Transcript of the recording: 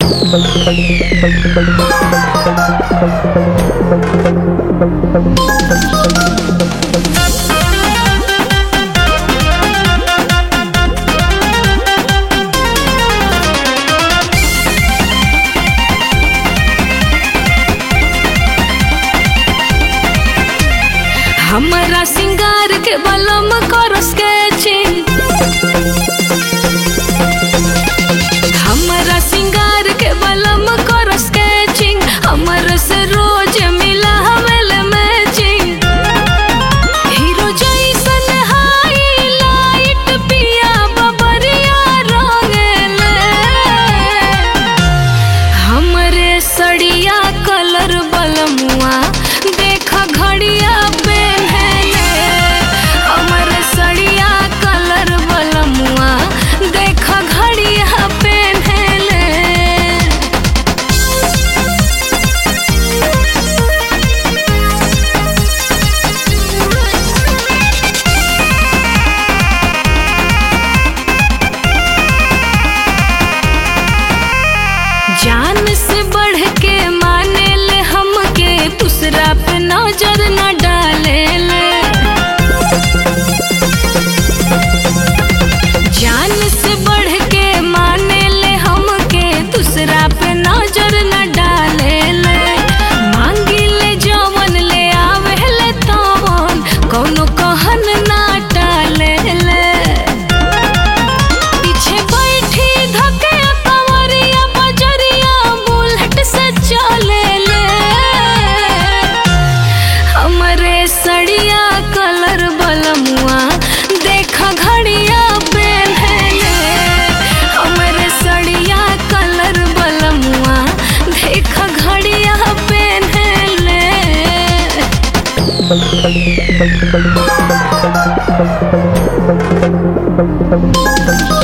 हमारा सिंगार के बलम करो स्केचिंग, हमारा सिंगार के बलम करो स्केचिंग, हमर से रोज मिला हमेल मैचिंग। हीरो जैसन हाईलाइट पिया बबरिया रंगेले, हमरे सड़िया कलर बलमुआ देखा घड़िया जान से बढ़ के माने ले हमके, दूसरा पे नजर न डाले ले। जान से बढ़ के माने ले हमके, दूसरा पे नजर न डाले ले। मांगी ले जवन ले आवे ले तवन, कौनो कहन ना टाले ले। पीछे बैठी धके कंवरिया बजरिया बुलेट से चले ले, हमरे सड़िया कलर बलमुआ देखा घड़िया पहने, हमरे सड़िया कलर बलमुआ देखा घड़िया पहने।